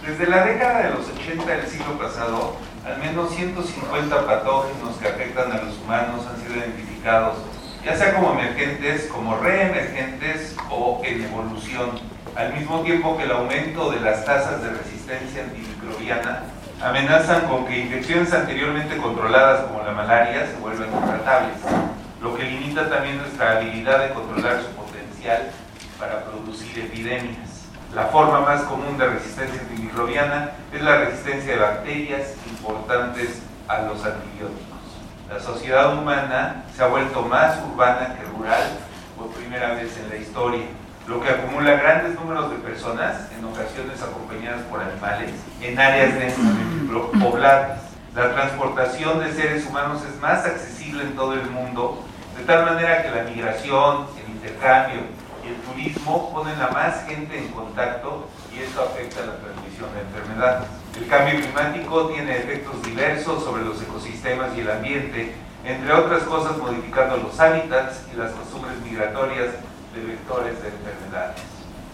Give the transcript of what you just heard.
Desde la década de los 80 del siglo pasado, al menos 150 patógenos que afectan a los humanos han sido identificados, ya sea como emergentes, como reemergentes o en evolución, al mismo tiempo que el aumento de las tasas de resistencia antimicrobiana amenazan con que infecciones anteriormente controladas como la malaria se vuelvan intratables, lo que limita también nuestra habilidad de controlar su potencial para producir epidemias. La forma más común de resistencia antimicrobiana es la resistencia de bacterias importantes a los antibióticos. La sociedad humana se ha vuelto más urbana que rural por primera vez en la historia, lo que acumula grandes números de personas, en ocasiones acompañadas por animales, en áreas densamente pobladas. La transportación de seres humanos es más accesible en todo el mundo, de tal manera que la migración, el intercambio y el turismo ponen a más gente en contacto y esto afecta la transmisión de enfermedades. El cambio climático tiene efectos diversos sobre los ecosistemas y el ambiente, entre otras cosas modificando los hábitats y las costumbres migratorias de vectores de enfermedades.